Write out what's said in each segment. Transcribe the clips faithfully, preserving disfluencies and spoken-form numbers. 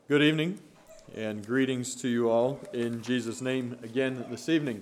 Good evening, and greetings to you all in Jesus' name again this evening.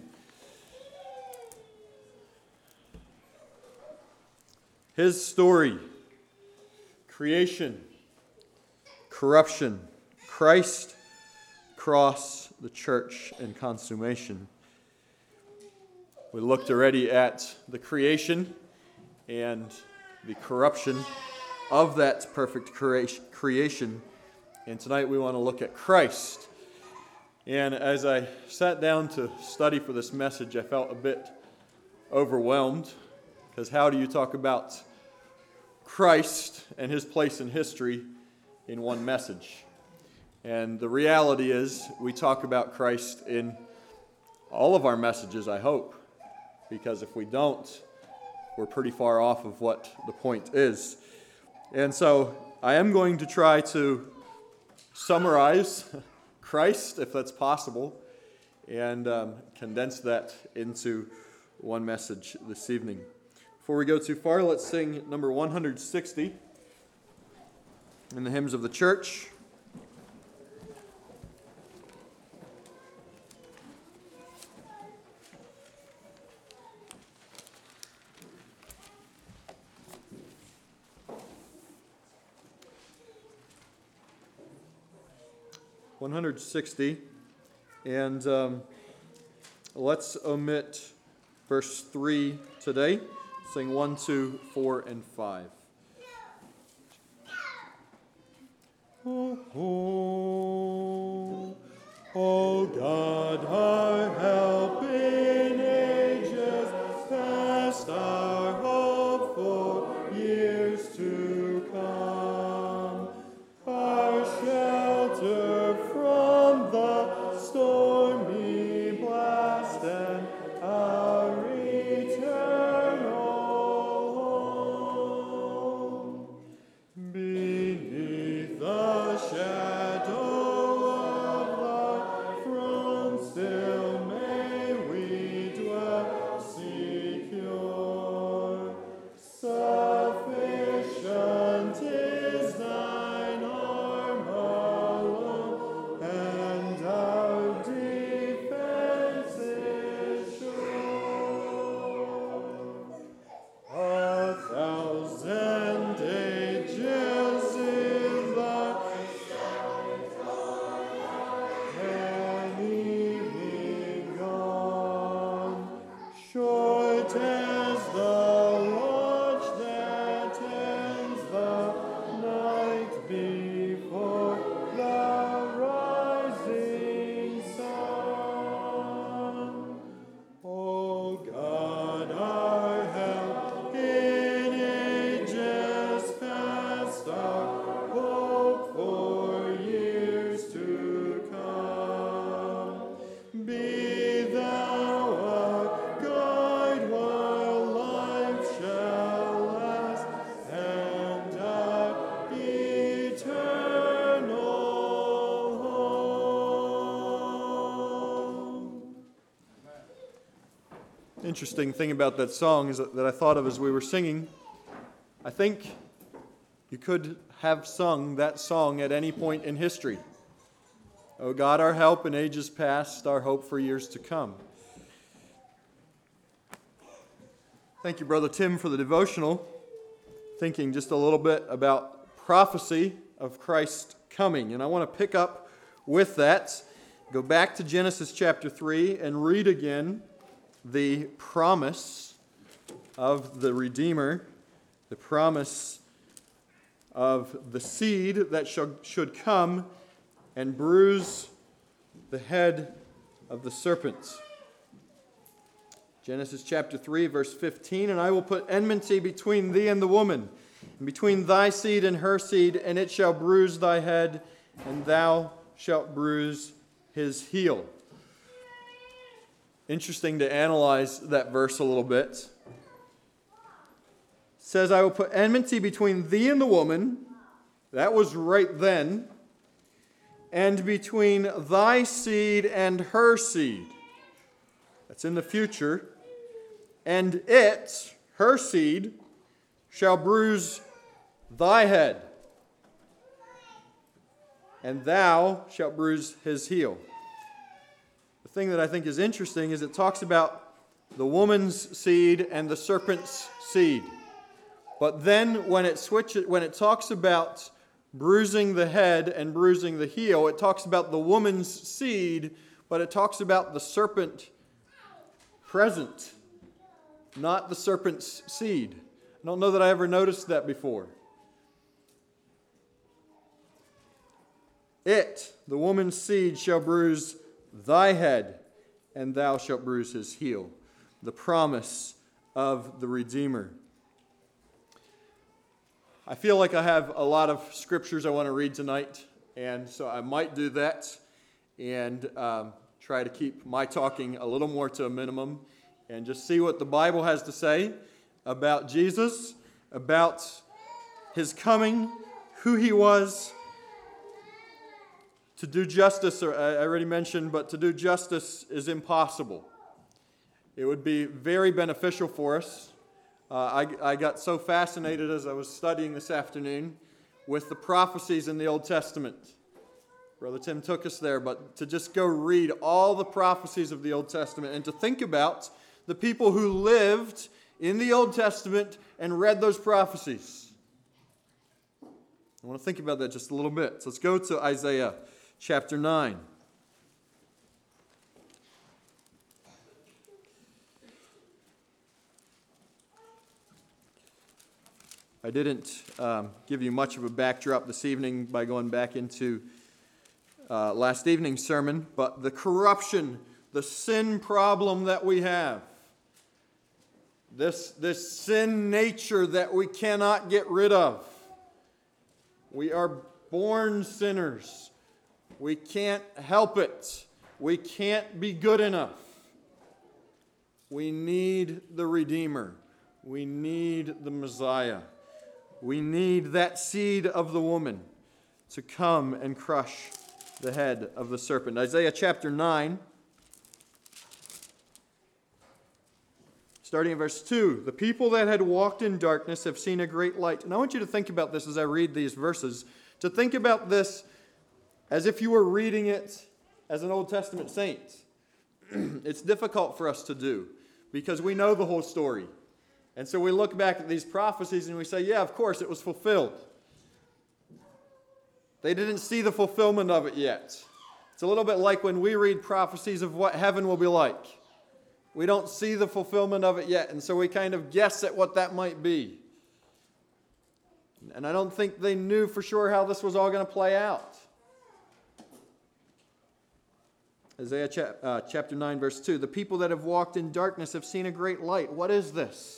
His story, creation, corruption, Christ, cross, the church, and consummation. We looked already at the creation and the corruption of that perfect creation. And tonight we want to look at Christ. And as I sat down to study for this message, I felt a bit overwhelmed, because how do you talk about Christ and his place in history in one message? And the reality is we talk about Christ in all of our messages, I hope, because if we don't, we're pretty far off of what the point is. And so I am going to try to summarize Christ, if that's possible, and um, condense that into one message this evening. Before we go too far, let's sing number one hundred sixty in the Hymns of the Church. one hundred sixty, and um, let's omit verse three today. Sing one, two, four, and five. Oh, oh, oh God, our help in ages past, our hope for years to come, our shelter from the stormy blast, and our eternal home. Beneath the shadow of thy throne still may we dwell secure. Sufficient is thine arm alone, and our defense is sure. A thousand ages in thy evening gone, short as the watch that ends the night before the rising sun. O God, our help in ages past, our hope for years to come. Be thou our guide while life shall last, and our eternal home. Interesting thing about that song is that, that I thought of as we were singing, I think you could have sung that song at any point in history. O God, our help in ages past, our hope for years to come. Thank you, Brother Tim, for the devotional. Thinking just a little bit about prophecy of Christ coming. And I want to pick up with that, go back to Genesis chapter three, and read again the promise of the Redeemer, the promise of the seed that should come and bruise the head of the serpent. Genesis chapter three, verse fifteen, and I will put enmity between thee and the woman, and between thy seed and her seed, and it shall bruise thy head, and thou shalt bruise his heel. Interesting to analyze that verse a little bit. It says, I will put enmity between thee and the woman. That was right then. And between thy seed and her seed. That's in the future. And it, her seed, shall bruise thy head. and thou shalt bruise his heel. The thing that I think is interesting is it talks about the woman's seed and the serpent's seed. But then when it switches, when it talks about bruising the head and bruising the heel, it talks about the woman's seed, but it talks about the serpent present, not the serpent's seed. I don't know that I ever noticed that before. It, the woman's seed, shall bruise thy head, and thou shalt bruise his heel. The promise of the Redeemer. I feel like I have a lot of scriptures I want to read tonight, and so I might do that and um, try to keep my talking a little more to a minimum and just see what the Bible has to say about Jesus, about his coming, who he was. To do justice, or I already mentioned, but to do justice is impossible. It would be very beneficial for us. Uh, I, I got so fascinated as I was studying this afternoon with the prophecies in the Old Testament. Brother Tim took us there, but to just go read all the prophecies of the Old Testament and to think about the people who lived in the Old Testament and read those prophecies. I want to think about that just a little bit. So let's go to Isaiah chapter nine. I didn't um, give you much of a backdrop this evening by going back into uh, last evening's sermon, but the corruption, the sin problem that we have, this, this sin nature that we cannot get rid of. We are born sinners. We can't help it. We can't be good enough. We need the Redeemer. We need the Messiah. We need that seed of the woman to come and crush the head of the serpent. Isaiah chapter nine, starting in verse two. The people that had walked in darkness have seen a great light. And I want you to think about this as I read these verses, to think about this as if you were reading it as an Old Testament saint. It's difficult for us to do because we know the whole story. And so we look back at these prophecies and we say, yeah, of course, it was fulfilled. They didn't see the fulfillment of it yet. It's a little bit like when we read prophecies of what heaven will be like. We don't see the fulfillment of it yet, and so we kind of guess at what that might be. And I don't think they knew for sure how this was all going to play out. Isaiah chap- uh, chapter nine, verse two. The people that have walked in darkness have seen a great light. What is this?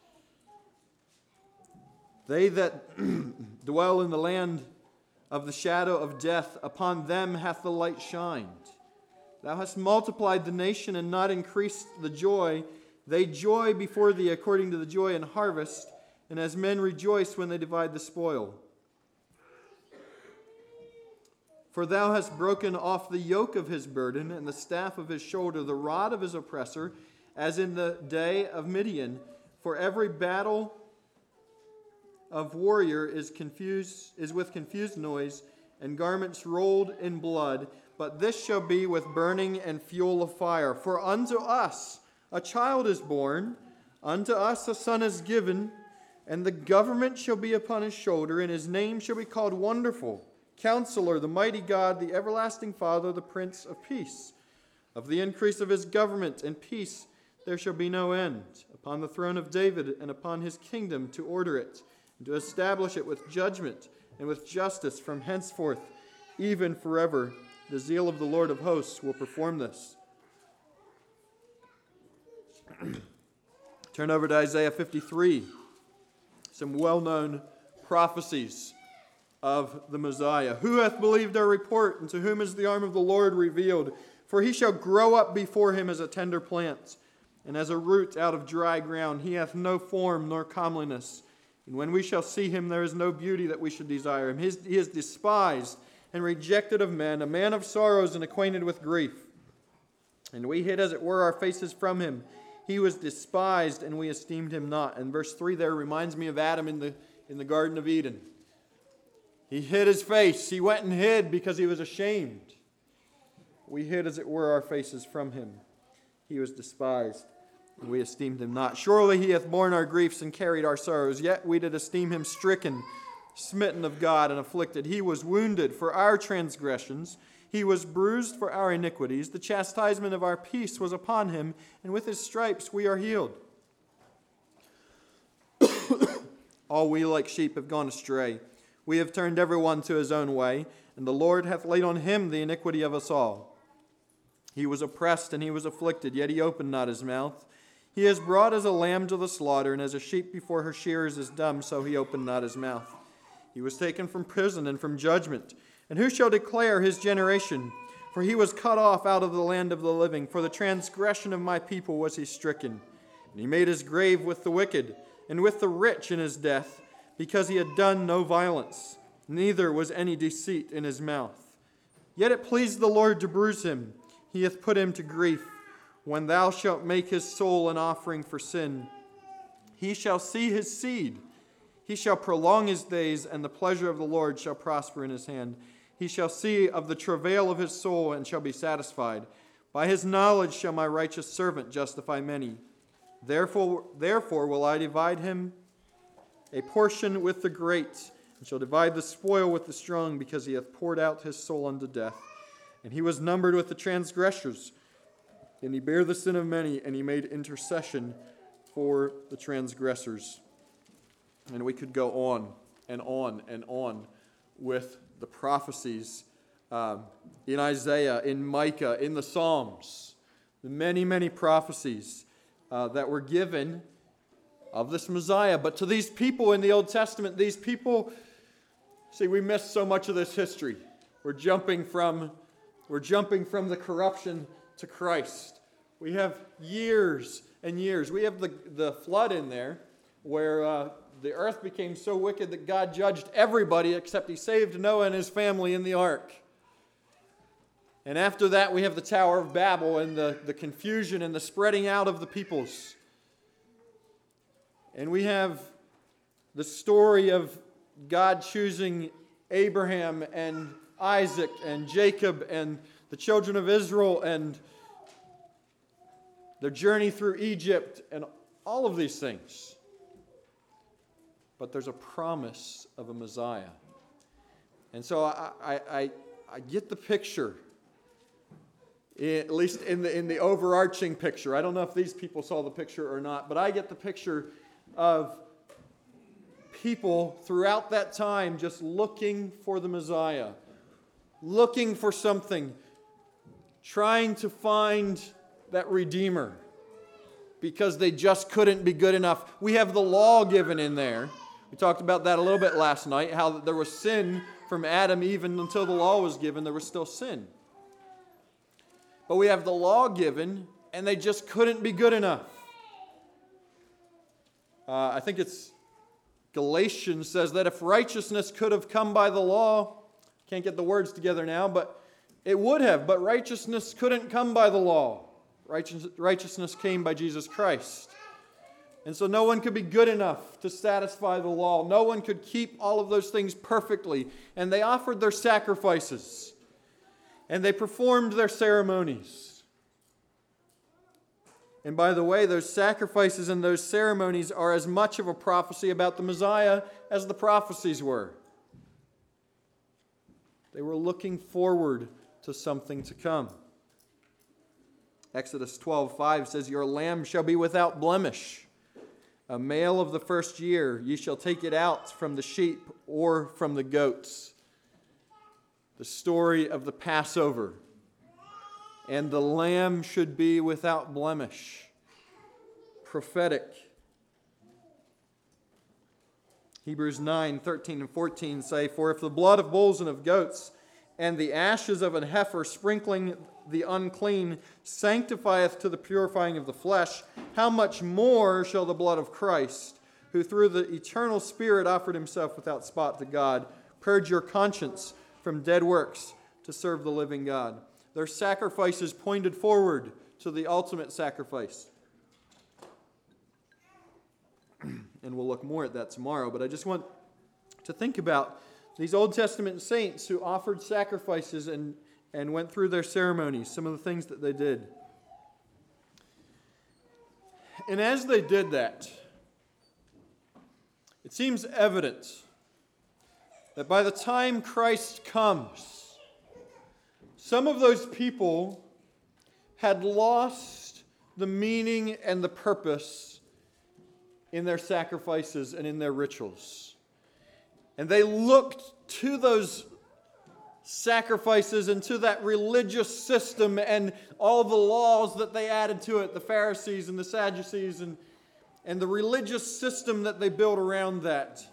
They that dwell in the land of the shadow of death, upon them hath the light shined. Thou hast multiplied the nation and not increased the joy. They joy before thee according to the joy in harvest, and as men rejoice when they divide the spoil. For thou hast broken off the yoke of his burden and the staff of his shoulder, the rod of his oppressor, as in the day of Midian. For every battle of warrior is confused, is with confused noise, and garments rolled in blood. But this shall be with burning and fuel of fire. For unto us a child is born, unto us a son is given, and the government shall be upon his shoulder, and his name shall be called Wonderful, Counselor, the Mighty God, the Everlasting Father, the Prince of Peace. Of the increase of his government and peace there shall be no end, upon the throne of David and upon his kingdom, to order it, and to establish it with judgment and with justice from henceforth, even forever. The zeal of the Lord of hosts will perform this. Turn over to Isaiah fifty-three. Some well-known prophecies of the Messiah. Who hath believed our report, and to whom is the arm of the Lord revealed? For he shall grow up before him as a tender plant, and as a root out of dry ground. He hath no form nor comeliness. And when we shall see him, there is no beauty that we should desire him. His, he is despised and rejected of men, a man of sorrows and acquainted with grief. And we hid, as it were, our faces from him. He was despised, and we esteemed him not. And verse three there reminds me of Adam in the, in the Garden of Eden. He hid his face. He went and hid because he was ashamed. We hid, as it were, our faces from him. He was despised, and we esteemed him not. Surely he hath borne our griefs and carried our sorrows. Yet we did esteem him stricken, smitten of God, and afflicted. He was wounded for our transgressions. He was bruised for our iniquities. The chastisement of our peace was upon him, and with his stripes we are healed. All we like sheep have gone astray. We have turned every one to his own way, and the Lord hath laid on him the iniquity of us all. He was oppressed and he was afflicted, yet he opened not his mouth. He is brought as a lamb to the slaughter, and as a sheep before her shearers is dumb, so he opened not his mouth. He was taken from prison and from judgment. And who shall declare his generation? For he was cut off out of the land of the living. For the transgression of my people was he stricken. And he made his grave with the wicked, and with the rich in his death, because he had done no violence, neither was any deceit in his mouth. Yet it pleased the Lord to bruise him. He hath put him to grief. When thou shalt make his soul an offering for sin, he shall see his seed. He shall prolong his days, and the pleasure of the Lord shall prosper in his hand. He shall see of the travail of his soul, and shall be satisfied. By his knowledge shall my righteous servant justify many. Therefore, therefore will I divide him a portion with the great, and shall divide the spoil with the strong, because he hath poured out his soul unto death. And he was numbered with the transgressors, and he bare the sin of many, and he made intercession for the transgressors. And we could go on and on and on with the prophecies um, in Isaiah, in Micah, in the Psalms. The many, many prophecies uh, that were given of this Messiah. But to these people in the Old Testament, these people, see, we miss so much of this history. We're jumping from, we're jumping from the corruption to Christ. We have years and years. We have the, the flood in there where uh, the earth became so wicked that God judged everybody except he saved Noah and his family in the ark. And after that, we have the Tower of Babel and the, the confusion and the spreading out of the peoples. And we have the story of God choosing Abraham and Isaac and Jacob and the children of Israel and their journey through Egypt and all of these things. But there's a promise of a Messiah. And so I, I, I, I get the picture, at least in the, in the overarching picture. I don't know if these people saw the picture or not, but I get the picture of people throughout that time just looking for the Messiah, looking for something, trying to find that Redeemer, because they just couldn't be good enough. We have the law given in there. We talked about that a little bit last night, how there was sin from Adam even until the law was given. There was still sin. But we have the law given, and they just couldn't be good enough. Uh, I think it's Galatians says that if righteousness could have come by the law, can't get the words together now, but it would have, but righteousness couldn't come by the law. Righteous, righteousness came by Jesus Christ. And so no one could be good enough to satisfy the law. No one could keep all of those things perfectly. And they offered their sacrifices. And they performed their ceremonies. And by the way, those sacrifices and those ceremonies are as much of a prophecy about the Messiah as the prophecies were. They were looking forward to something to come. Exodus twelve five says, "Your lamb shall be without blemish. A male of the first year, ye shall take it out from the sheep or from the goats." The story of the Passover. And the lamb should be without blemish. Prophetic. Hebrews nine thirteen and fourteen say, "For if the blood of bulls and of goats and the ashes of an heifer sprinkling the unclean sanctifieth to the purifying of the flesh, how much more shall the blood of Christ, who through the eternal Spirit offered himself without spot to God, purge your conscience from dead works to serve the living God." Their sacrifices pointed forward to the ultimate sacrifice. And we'll look more at that tomorrow, but I just want to think about these Old Testament saints who offered sacrifices and, and went through their ceremonies, some of the things that they did. And as they did that, it seems evident that by the time Christ comes, some of those people had lost the meaning and the purpose in their sacrifices and in their rituals. And they looked to those sacrifices and to that religious system and all the laws that they added to it, the Pharisees and the Sadducees and, and the religious system that they built around that.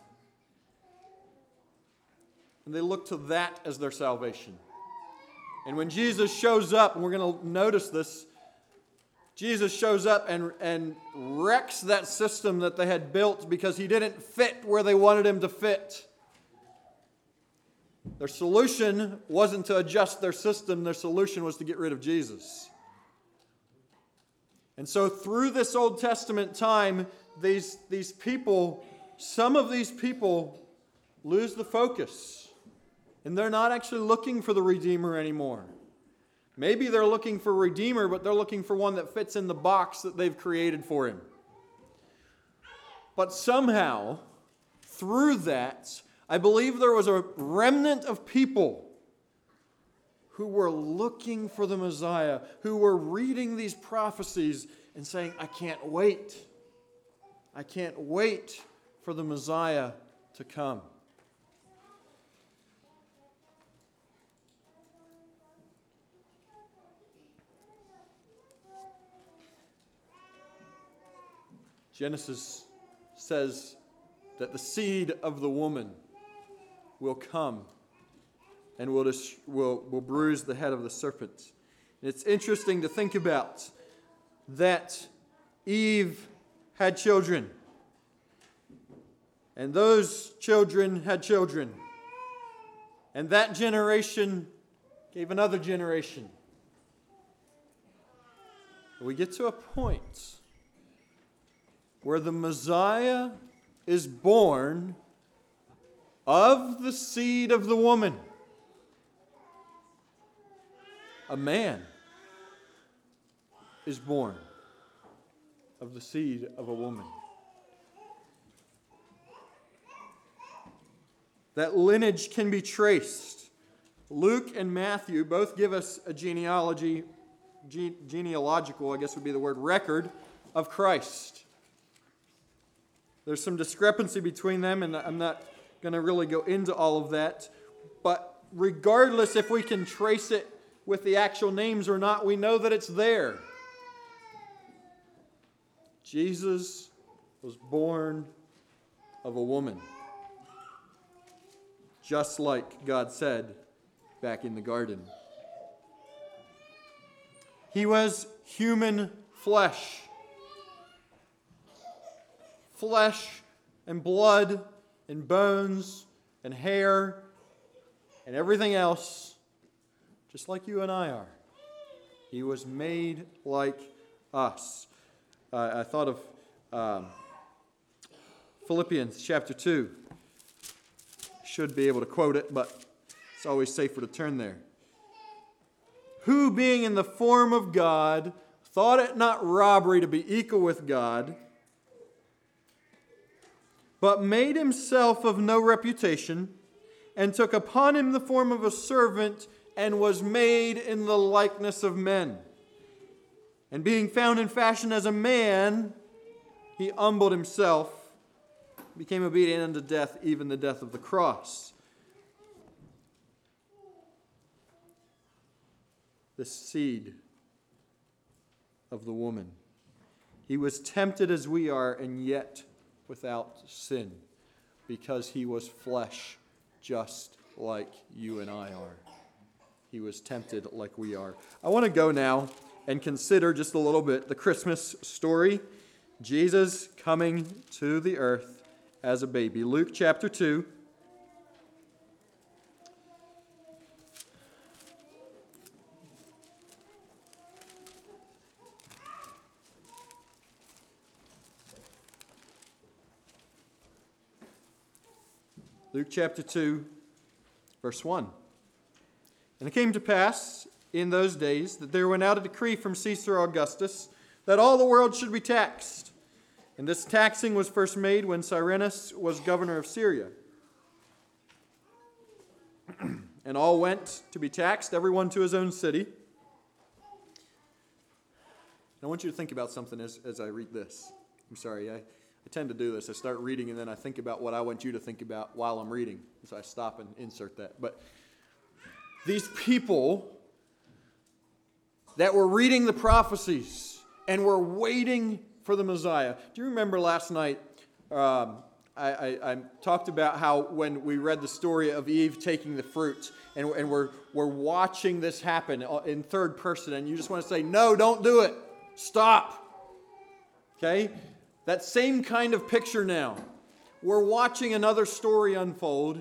And they looked to that as their salvation. And when Jesus shows up, and we're going to notice this, Jesus shows up and, and wrecks that system that they had built because he didn't fit where they wanted him to fit. Their solution wasn't to adjust their system. Their solution was to get rid of Jesus. And so through this Old Testament time, these, these people, some of these people lose the focus. And they're not actually looking for the Redeemer anymore. Maybe they're looking for a Redeemer, but they're looking for one that fits in the box that they've created for him. But somehow, through that, I believe there was a remnant of people who were looking for the Messiah, who were reading these prophecies and saying, I can't wait. I can't wait for the Messiah to come. Genesis says that the seed of the woman will come and will, dis- will, will bruise the head of the serpent. And it's interesting to think about that Eve had children. And those children had children. And that generation gave another generation. We get to a point where the Messiah is born of the seed of the woman. A man is born of the seed of a woman. That lineage can be traced. Luke and Matthew both give us a genealogy, gene, genealogical, I guess would be the word, record of Christ. There's some discrepancy between them, and I'm not going to really go into all of that. But regardless if we can trace it with the actual names or not, we know that it's there. Jesus was born of a woman, just like God said back in the garden. He was human flesh. Flesh and blood and bones and hair and everything else, just like you and I are. He was made like us. Uh, I thought of um, Philippians chapter two. Should be able to quote it, but it's always safer to turn there. Who, being in the form of God, thought it not robbery to be equal with God, but made himself of no reputation, and took upon him the form of a servant, and was made in the likeness of men. And being found in fashion as a man, he humbled himself, became obedient unto death, even the death of the cross. The seed of the woman. He was tempted as we are, and yet without sin, because he was flesh just like you and I are. He was tempted like we are. I want to go now and consider just a little bit the Christmas story. Jesus coming to the earth as a baby. Luke chapter two. Luke chapter two, Verse one. And it came to pass in those days that there went out a decree from Caesar Augustus that all the world should be taxed. And this taxing was first made when Cyrenius was governor of Syria. And all went to be taxed, everyone to his own city. And I want you to think about something as, as I read this. I'm sorry, I, I tend to do this. I start reading and then I think about what I want you to think about while I'm reading. So I stop and insert that. But these people that were reading the prophecies and were waiting for the Messiah. Do you remember last night, um, I, I, I talked about how when we read the story of Eve taking the fruit, and, and we're, we're watching this happen in third person, and you just want to say, no, don't do it. Stop. Okay? That same kind of picture now. We're watching another story unfold,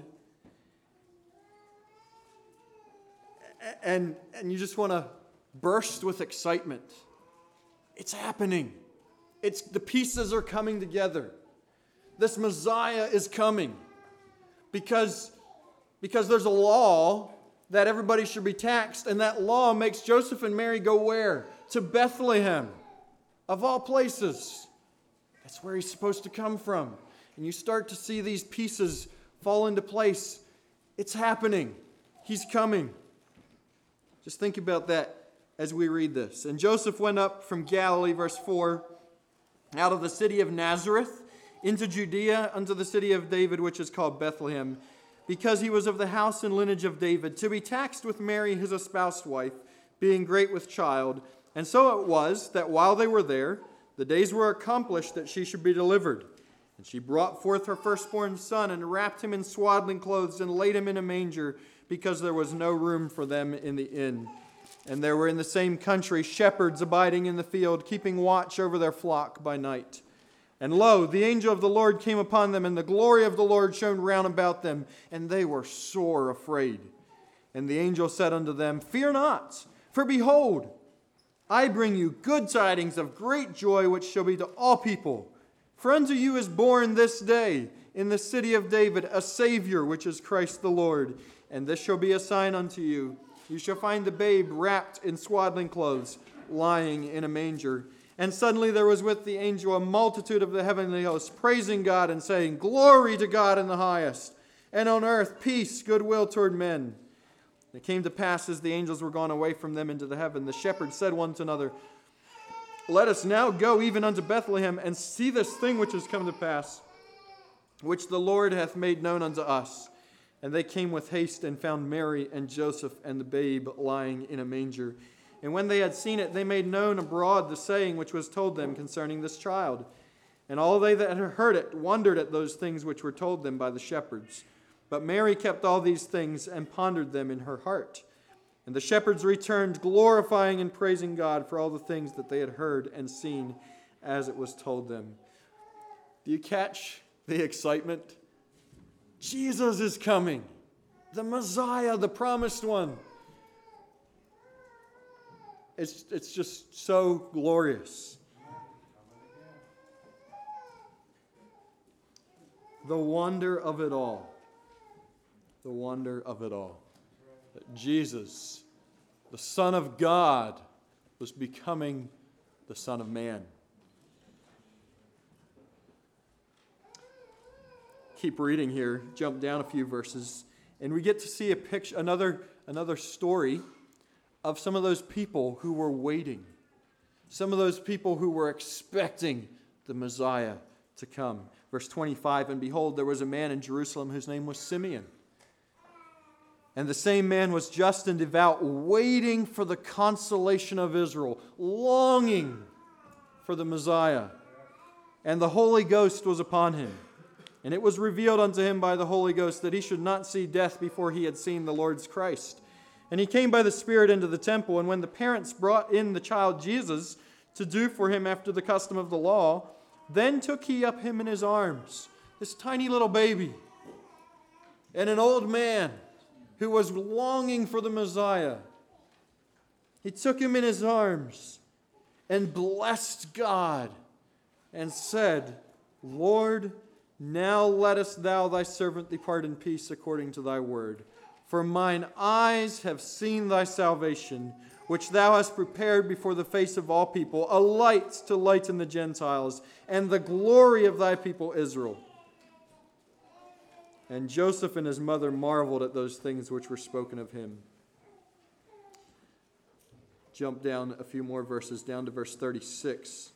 and, and you just want to burst with excitement. It's happening. It's the pieces are coming together. This Messiah is coming because, because there's a law that everybody should be taxed, and that law makes Joseph and Mary go where? To Bethlehem, of all places. That's where he's supposed to come from. And you start to see these pieces fall into place. It's happening. He's coming. Just think about that as we read this. And Joseph went up from Galilee, verse four, out of the city of Nazareth, into Judea, unto the city of David, which is called Bethlehem, because he was of the house and lineage of David, to be taxed with Mary, his espoused wife, being great with child. And so it was that while they were there, the days were accomplished that she should be delivered. And she brought forth her firstborn son, and wrapped him in swaddling clothes, and laid him in a manger, because there was no room for them in the inn. And there were in the same country shepherds abiding in the field, keeping watch over their flock by night. And lo, the angel of the Lord came upon them, and the glory of the Lord shone round about them, and they were sore afraid. And the angel said unto them, Fear not, for behold, I bring you good tidings of great joy, which shall be to all people. For unto you is born this day in the city of David a Savior, which is Christ the Lord. And this shall be a sign unto you. You shall find the babe wrapped in swaddling clothes, lying in a manger. And suddenly there was with the angel a multitude of the heavenly hosts, praising God and saying, Glory to God in the highest, and on earth peace, goodwill toward men. It came to pass, as the angels were gone away from them into the heaven, the shepherds said one to another, Let us now go even unto Bethlehem, and see this thing which has come to pass, which the Lord hath made known unto us. And they came with haste, and found Mary and Joseph and the babe lying in a manger. And when they had seen it, they made known abroad the saying which was told them concerning this child. And all they that had heard it wondered at those things which were told them by the shepherds. But Mary kept all these things and pondered them in her heart. And the shepherds returned, glorifying and praising God for all the things that they had heard and seen as it was told them. Do you catch the excitement? Jesus is coming. The Messiah, the promised one. It's, it's just so glorious. The wonder of it all. The wonder of it all. That Jesus, the Son of God, was becoming the Son of Man. Keep reading here, jump down a few verses, and we get to see a picture, another, another story of some of those people who were waiting. Some of those people who were expecting the Messiah to come. Verse twenty-five, And behold, there was a man in Jerusalem whose name was Simeon. And the same man was just and devout, waiting for the consolation of Israel, longing for the Messiah. And the Holy Ghost was upon him. And it was revealed unto him by the Holy Ghost that he should not see death before he had seen the Lord's Christ. And he came by the Spirit into the temple, and when the parents brought in the child Jesus to do for him after the custom of the law, then took he up him in his arms, this tiny little baby, and an old man who was longing for the Messiah. He took him in his arms and blessed God and said, Lord, now lettest thou thy servant depart in peace according to thy word. For mine eyes have seen thy salvation, which thou hast prepared before the face of all people, a light to lighten the Gentiles, and the glory of thy people Israel. And Joseph and his mother marveled at those things which were spoken of him. Jump down a few more verses, down to verse thirty-six.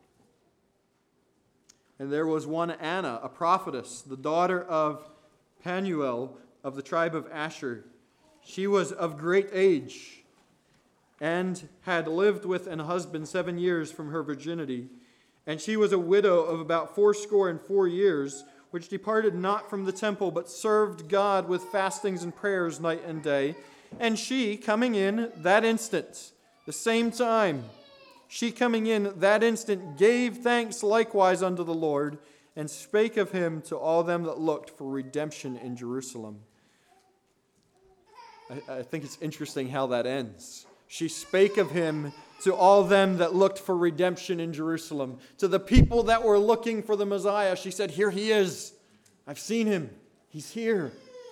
And there was one Anna, a prophetess, the daughter of Penuel of the tribe of Asher. She was of great age, and had lived with an husband seven years from her virginity. And she was a widow of about fourscore and four years, which departed not from the temple, but served God with fastings and prayers night and day. And she, coming in that instant, the same time, she coming in that instant, gave thanks likewise unto the Lord, and spake of him to all them that looked for redemption in Jerusalem. I, I think it's interesting how that ends. She spake of him to all them that looked for redemption in Jerusalem. To the people that were looking for the Messiah, she said, here he is. I've seen him. He's here.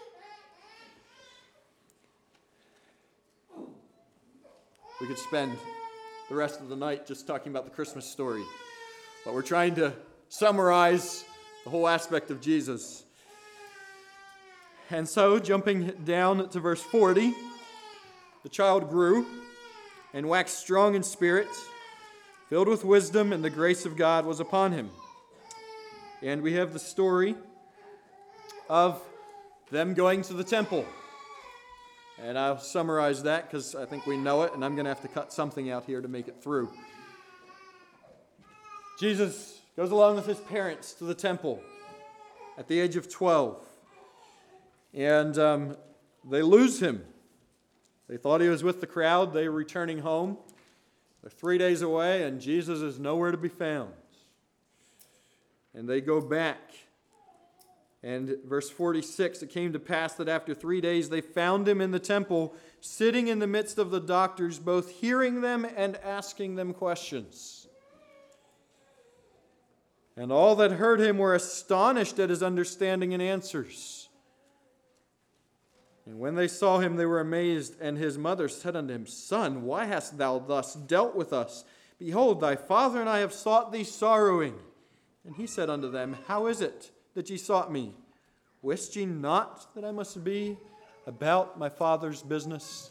We could spend the rest of the night just talking about the Christmas story. But we're trying to summarize the whole aspect of Jesus. And so, jumping down to verse forty, the child grew and waxed strong in spirit, filled with wisdom, and the grace of God was upon him. And we have the story of them going to the temple. And I'll summarize that because I think we know it, and I'm going to have to cut something out here to make it through. Jesus goes along with his parents to the temple at the age of twelve. And um, they lose him. They thought he was with the crowd. They were returning home. They're three days away, and Jesus is nowhere to be found. And they go back. And verse forty-six, it came to pass that after three days they found him in the temple, sitting in the midst of the doctors, both hearing them and asking them questions. And all that heard him were astonished at his understanding and answers. And when they saw him, they were amazed. And his mother said unto him, Son, why hast thou thus dealt with us? Behold, thy father and I have sought thee sorrowing. And he said unto them, How is it that ye sought me? Wist ye not that I must be about my Father's business?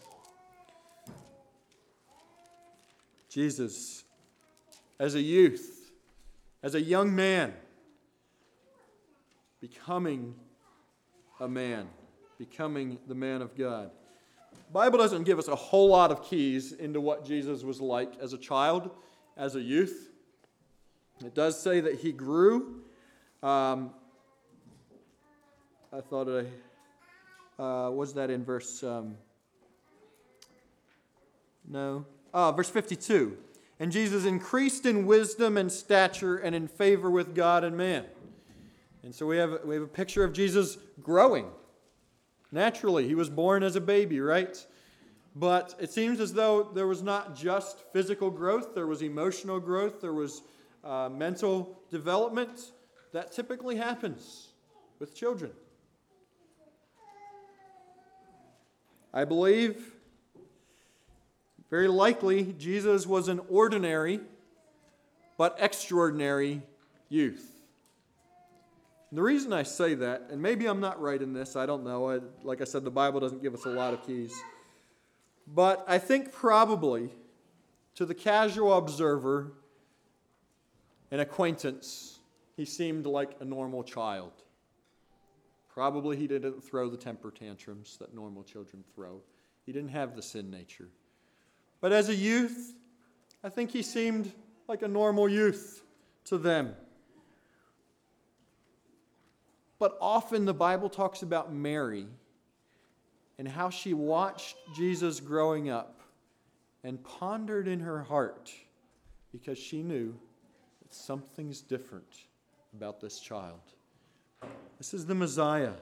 Jesus, as a youth, as a young man, becoming a man, becoming the man of God. The Bible doesn't give us a whole lot of keys into what Jesus was like as a child, as a youth. It does say that he grew. Um, I thought I, uh, was that in verse, um, no, ah, verse fifty-two. And Jesus increased in wisdom and stature and in favor with God and man. And so we have, we have a picture of Jesus growing. Naturally, he was born as a baby, right? But it seems as though there was not just physical growth, there was emotional growth, there was uh, mental development that typically happens with children. I believe, very likely, Jesus was an ordinary but extraordinary youth. And the reason I say that, and maybe I'm not right in this, I don't know. I, like I said, the Bible doesn't give us a lot of keys. But I think probably to the casual observer and acquaintance, he seemed like a normal child. Probably he didn't throw the temper tantrums that normal children throw. He didn't have the sin nature. But as a youth, I think he seemed like a normal youth to them. But often the Bible talks about Mary and how she watched Jesus growing up and pondered in her heart because she knew that something's different about this child. This is the Messiah.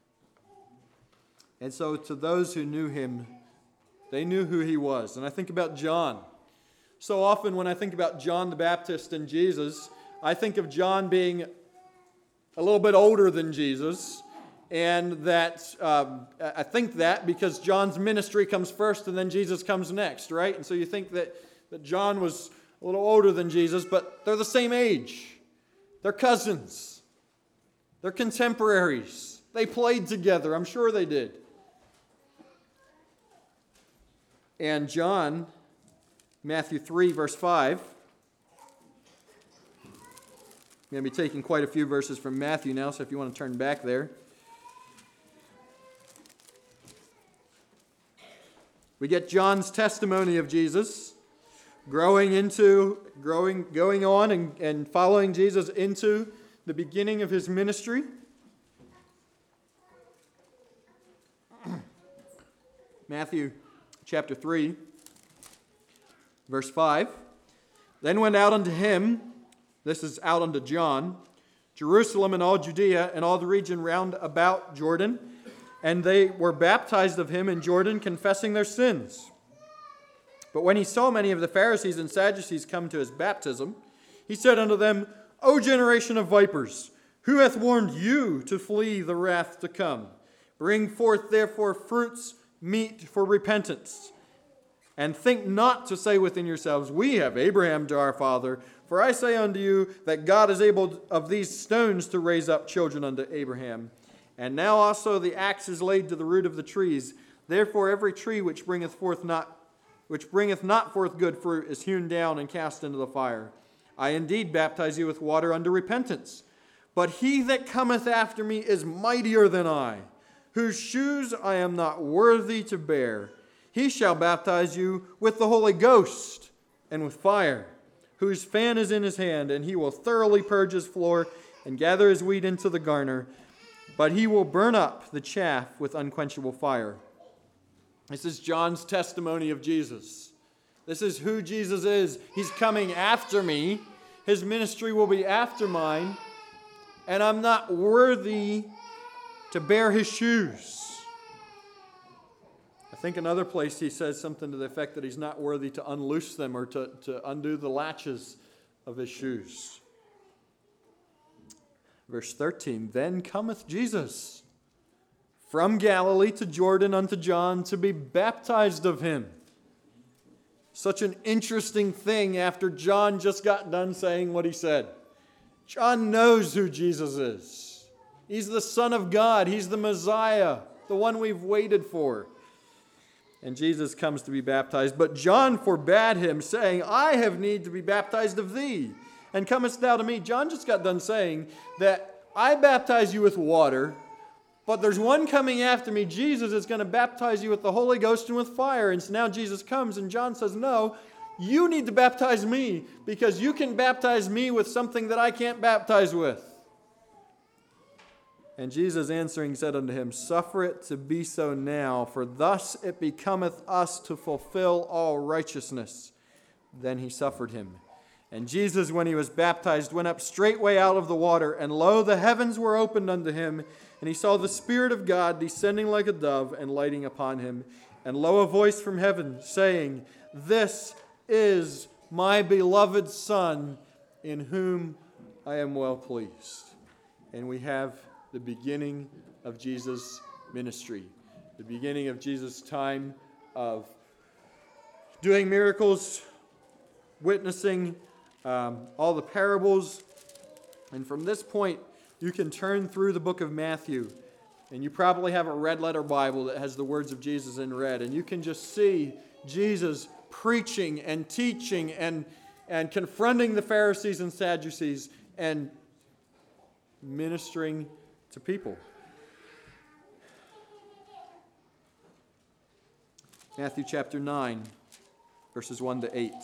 And so to those who knew him, they knew who he was. And I think about John. So often when I think about John the Baptist and Jesus, I think of John being a little bit older than Jesus And that, um, I think that because John's ministry comes first and then Jesus comes next, right? And so you think that, that John was a little older than Jesus, but they're the same age. They're cousins. They're contemporaries. They played together. I'm sure they did. And John, Matthew three, verse five. I'm going to be taking quite a few verses from Matthew now, so if you want to turn back there. We get John's testimony of Jesus, growing into, growing, going on and, and following Jesus into the beginning of his ministry. Matthew chapter three, verse five. Then went out unto him, this is out unto John, Jerusalem and all Judea and all the region round about Jordan, and they were baptized of him in Jordan, confessing their sins. But when he saw many of the Pharisees and Sadducees come to his baptism, he said unto them, O generation of vipers, who hath warned you to flee the wrath to come? Bring forth therefore fruits meet for repentance. And think not to say within yourselves, We have Abraham to our father. For I say unto you that God is able of these stones to raise up children unto Abraham. And now also the axe is laid to the root of the trees. Therefore every tree which bringeth forth not which bringeth not forth good fruit is hewn down and cast into the fire. I indeed baptize you with water unto repentance. But he that cometh after me is mightier than I, whose shoes I am not worthy to bear. He shall baptize you with the Holy Ghost and with fire, whose fan is in his hand, and he will thoroughly purge his floor and gather his wheat into the garner, but he will burn up the chaff with unquenchable fire. This is John's testimony of Jesus. This is who Jesus is. He's coming after me. His ministry will be after mine, and I'm not worthy to bear his shoes. I think another place he says something to the effect that he's not worthy to unloose them or to, to undo the latches of his shoes. Verse thirteen, Then cometh Jesus from Galilee to Jordan unto John to be baptized of him. Such an interesting thing after John just got done saying what he said. John knows who Jesus is. He's the Son of God. He's the Messiah, the one we've waited for. And Jesus comes to be baptized. But John forbade him, saying, I have need to be baptized of thee, and comest thou to me? John just got done saying that I baptize you with water, but there's one coming after me. Jesus is going to baptize you with the Holy Ghost and with fire. And so now Jesus comes, and John says, no, you need to baptize me, because you can baptize me with something that I can't baptize with. And Jesus answering said unto him, Suffer it to be so now, for thus it becometh us to fulfill all righteousness. Then he suffered him. And Jesus, when he was baptized, went up straightway out of the water, and lo, the heavens were opened unto him, and he saw the Spirit of God descending like a dove and lighting upon him. And lo, a voice from heaven saying, This is my beloved Son, in whom I am well pleased. And we have the beginning of Jesus' ministry, the beginning of Jesus' time of doing miracles, witnessing um, all the parables. And from this point, you can turn through the book of Matthew, and you probably have a red letter Bible that has the words of Jesus in red, and you can just see Jesus preaching and teaching and, and confronting the Pharisees and Sadducees and ministering to people. Matthew chapter nine, verses one to eight.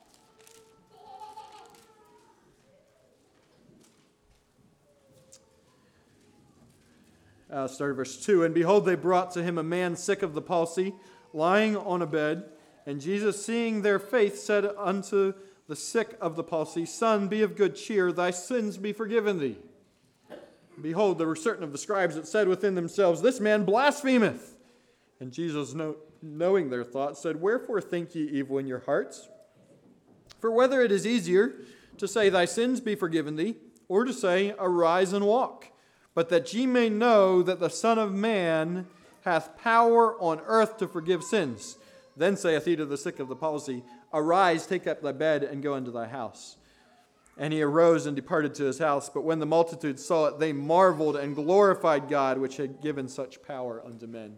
Uh, start at verse two. And behold, they brought to him a man sick of the palsy, lying on a bed. And Jesus, seeing their faith, said unto the sick of the palsy, Son, be of good cheer, thy sins be forgiven thee. Behold, there were certain of the scribes that said within themselves, This man blasphemeth. And Jesus, know, knowing their thoughts, said, Wherefore think ye evil in your hearts? For whether it is easier to say, Thy sins be forgiven thee, or to say, Arise and walk. but that ye may know that the Son of Man hath power on earth to forgive sins. Then saith he to the sick of the palsy, Arise, take up thy bed, and go into thy house. And he arose and departed to his house. But when the multitude saw it, they marveled and glorified God, which had given such power unto men.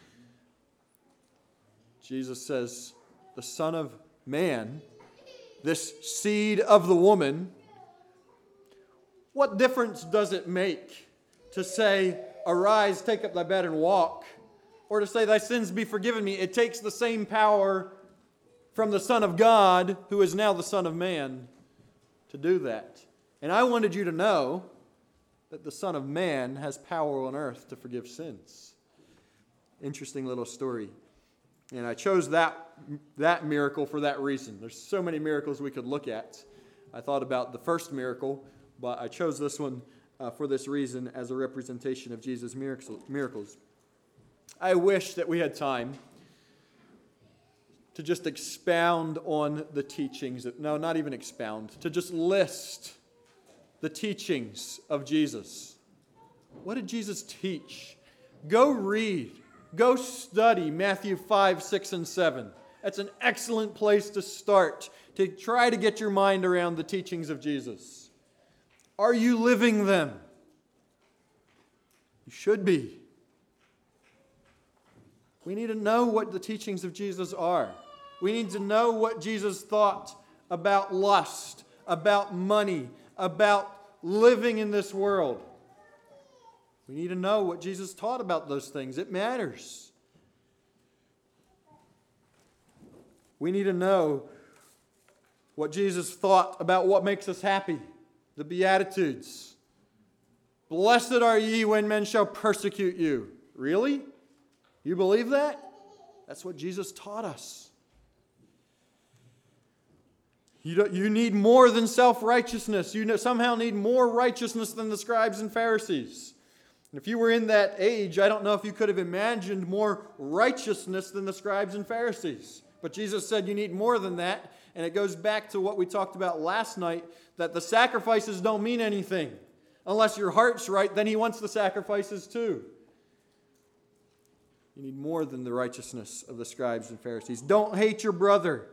Jesus says, the Son of Man, this seed of the woman, what difference does it make to say, Arise, take up thy bed and walk, or to say, Thy sins be forgiven me? It takes the same power from the Son of God, who is now the Son of Man, to do that. And I wanted you to know that the Son of Man has power on earth to forgive sins. Interesting little story. And I chose that, that miracle for that reason. There's so many miracles we could look at. I thought about the first miracle, but I chose this one uh, for this reason as a representation of Jesus' miracles. I wish that we had time to just expound on the teachings. No, not even expound. To just list the teachings of Jesus. What did Jesus teach? Go read. Go study Matthew five, six, and seven. That's an excellent place to start to try to get your mind around the teachings of Jesus. Are you living them? You should be. We need to know what the teachings of Jesus are. We need to know what Jesus thought about lust, about money, about living in this world. We need to know what Jesus taught about those things. It matters. We need to know what Jesus thought about what makes us happy, the Beatitudes. Blessed are ye when men shall persecute you. Really? You believe that? That's what Jesus taught us. You, don't, you need more than self-righteousness. You somehow need more righteousness than the scribes and Pharisees. And if you were in that age, I don't know if you could have imagined more righteousness than the scribes and Pharisees. But Jesus said you need more than that. And it goes back to what we talked about last night, that the sacrifices don't mean anything. Unless your heart's right, then he wants the sacrifices too. You need more than the righteousness of the scribes and Pharisees. Don't hate your brother.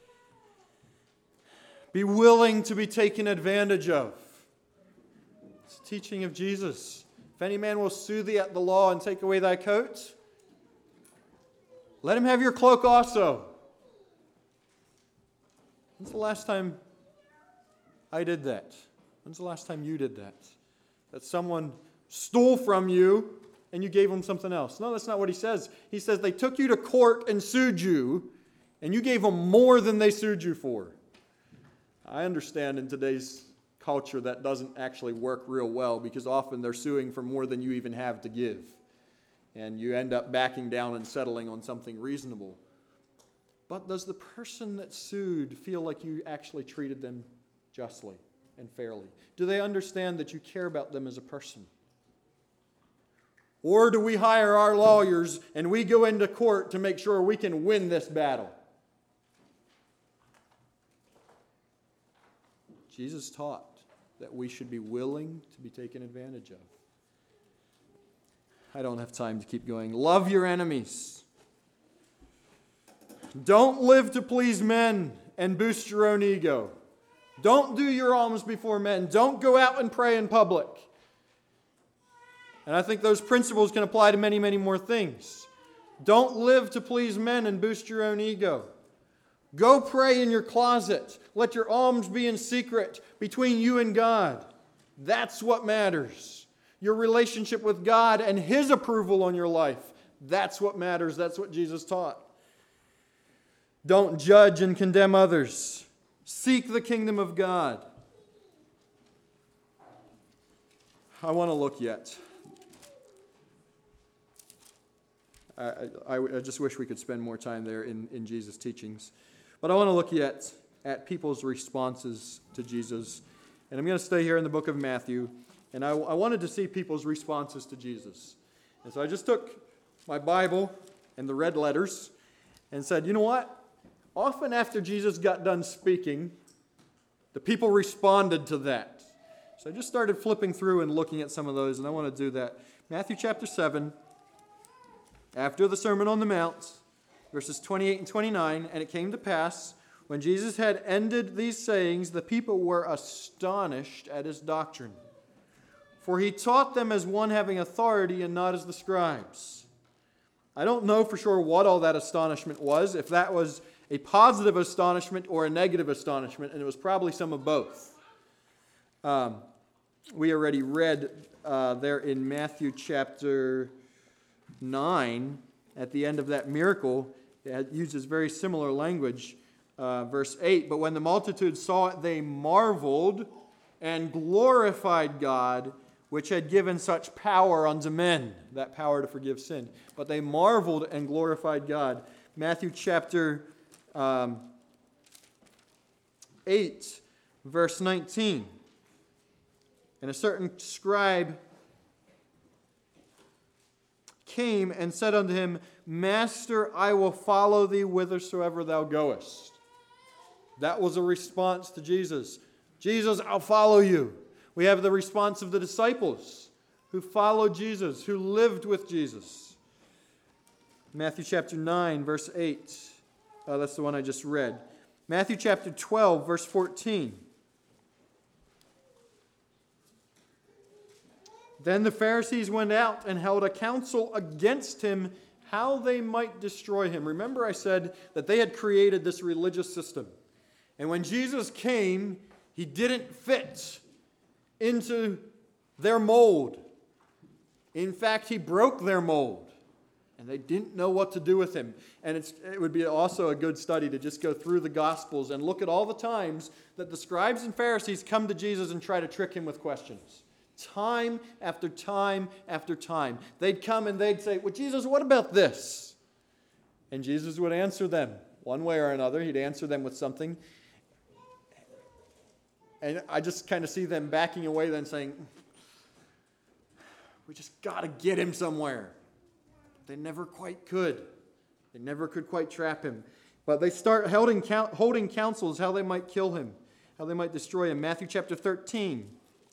Be willing to be taken advantage of. It's the teaching of Jesus. If any man will sue thee at the law and take away thy coat, let him have your cloak also. When's the last time I did that? When's the last time you did that? That someone stole from you and you gave them something else. No, that's not what he says. He says they took you to court and sued you, and you gave them more than they sued you for. I understand in today's culture that doesn't actually work real well, because often they're suing for more than you even have to give. And you end up backing down and settling on something reasonable. But does the person that sued feel like you actually treated them justly and fairly? Do they understand that you care about them as a person? Or do we hire our lawyers and we go into court to make sure we can win this battle? Jesus taught that we should be willing to be taken advantage of. I don't have time to keep going. Love your enemies. Don't live to please men and boost your own ego. Don't do your alms before men. Don't go out and pray in public. And I think those principles can apply to many, many more things. Don't live to please men and boost your own ego. Go pray in your closet. Let your alms be in secret between you and God. That's what matters. Your relationship with God and His approval on your life. That's what matters. That's what Jesus taught. Don't judge and condemn others. Seek the kingdom of God. I want to look yet. I, I, I just wish we could spend more time there in, in Jesus' teachings. But I want to look yet at people's responses to Jesus. And I'm going to stay here in the book of Matthew. And I, I wanted to see people's responses to Jesus. And so I just took my Bible and the red letters and said, you know what? Often after Jesus got done speaking, the people responded to that. So I just started flipping through and looking at some of those, and I want to do that. Matthew chapter seven, after the Sermon on the Mount, verses twenty-eight and twenty-nine, and it came to pass, when Jesus had ended these sayings, the people were astonished at his doctrine. For he taught them as one having authority and not as the scribes. I don't know for sure what all that astonishment was, if that was a positive astonishment or a negative astonishment, and it was probably some of both. Um, we already read uh, there in Matthew chapter nine, at the end of that miracle, it uses very similar language. Uh, verse eight, but when the multitude saw it, they marveled and glorified God, which had given such power unto men, that power to forgive sin. But they marveled and glorified God. Matthew chapter um, eight, verse nineteen. And a certain scribe came and said unto him, Master, I will follow thee whithersoever thou goest. That was a response to Jesus. Jesus, I'll follow you. We have the response of the disciples who followed Jesus, who lived with Jesus. Matthew chapter nine, verse eight. Uh, that's the one I just read. Matthew chapter twelve, verse fourteen. Then the Pharisees went out and held a council against him, how they might destroy him. Remember I said that they had created this religious system. And when Jesus came, he didn't fit into their mold. In fact, he broke their mold. And they didn't know what to do with him. And it's, it would be also a good study to just go through the Gospels and look at all the times that the scribes and Pharisees come to Jesus and try to trick him with questions. Time after time after time. They'd come and they'd say, well, Jesus, what about this? And Jesus would answer them one way or another. He'd answer them with something. And I just kind of see them backing away then saying, we just got to get him somewhere. They never quite could. They never could quite trap him. But they start holding, holding councils how they might kill him, how they might destroy him. Matthew chapter thirteen.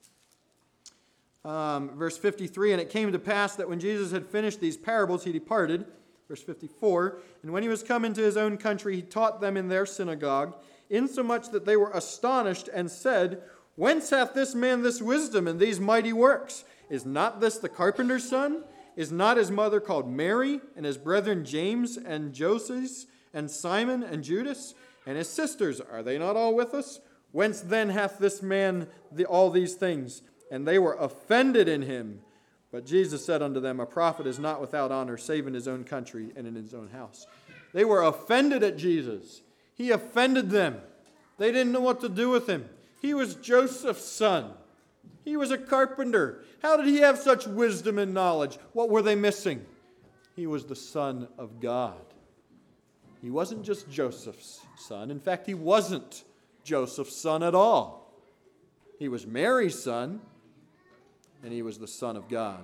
Um, verse fifty-three, and it came to pass that when Jesus had finished these parables, he departed. Verse fifty-four, and when he was come into his own country, he taught them in their synagogue, insomuch that they were astonished and said, Whence hath this man this wisdom and these mighty works? Is not this the carpenter's son? Is not his mother called Mary, and his brethren James and Joses, and Simon and Judas, and his sisters, are they not all with us? Whence then hath this man the, all these things? And they were offended in him. But Jesus said unto them, A prophet is not without honor, save in his own country and in his own house. They were offended at Jesus. He offended them. They didn't know what to do with him. He was Joseph's son. He was a carpenter. How did he have such wisdom and knowledge? What were they missing? He was the Son of God. He wasn't just Joseph's son. In fact, he wasn't Joseph's son at all. He was Mary's son, and he was the Son of God.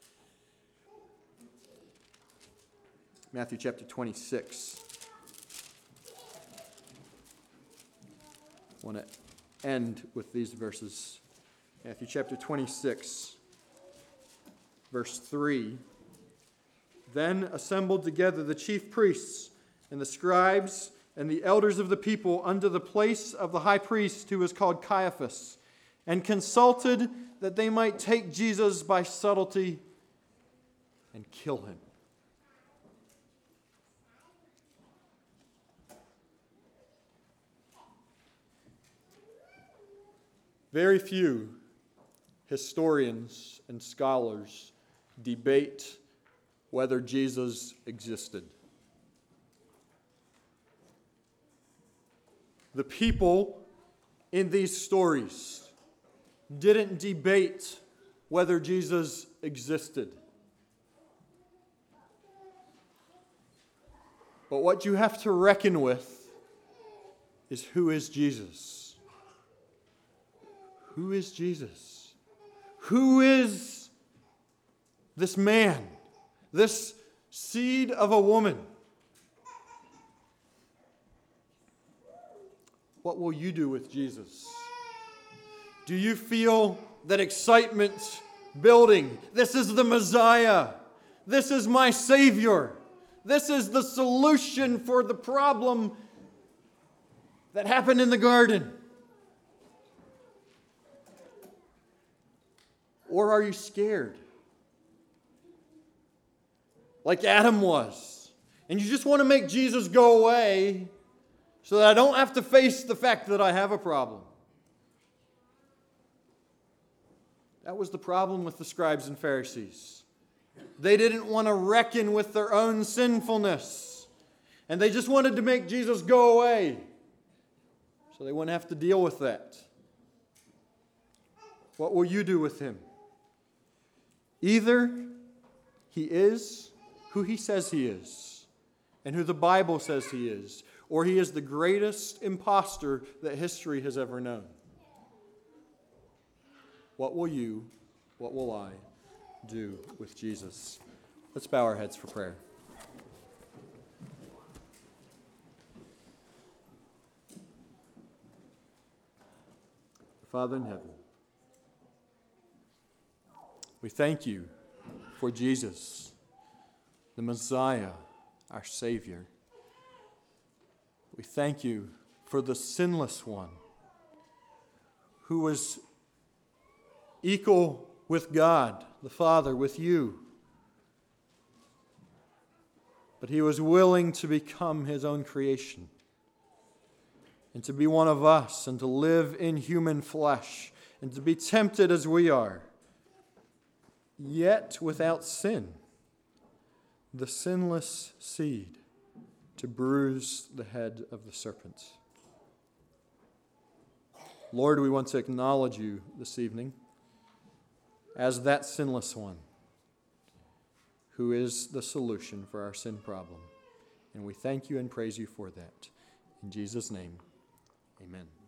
Matthew chapter twenty-six. I want to end with these verses. Matthew chapter twenty-six, verse three. Then assembled together the chief priests and the scribes and the elders of the people unto the place of the high priest, who was called Caiaphas, and consulted that they might take Jesus by subtlety and kill him. Very few historians and scholars debate whether Jesus existed. The people in these stories didn't debate whether Jesus existed. But what you have to reckon with is, who is Jesus? Who is Jesus? Who is this man? This seed of a woman? What will you do with Jesus? Do you feel that excitement's building. This is the Messiah. This is my Savior. This is the solution for the problem that happened in the garden. Or are you scared? Like Adam was. And you just want to make Jesus go away so that I don't have to face the fact that I have a problem. That was the problem with the scribes and Pharisees. They didn't want to reckon with their own sinfulness. And they just wanted to make Jesus go away so they wouldn't have to deal with that. What will you do with him? Either he is who he says he is and who the Bible says he is, or he is the greatest imposter that history has ever known. What will you, what will I do with Jesus? Let's bow our heads for prayer. Father in heaven, we thank you for Jesus, the Messiah, our Savior. We thank you for the sinless one who was equal with God, the Father, with you. But he was willing to become his own creation and to be one of us and to live in human flesh and to be tempted as we are, yet without sin, the sinless seed to bruise the head of the serpent. Lord, we want to acknowledge you this evening as that sinless one who is the solution for our sin problem. And we thank you and praise you for that. In Jesus' name, amen.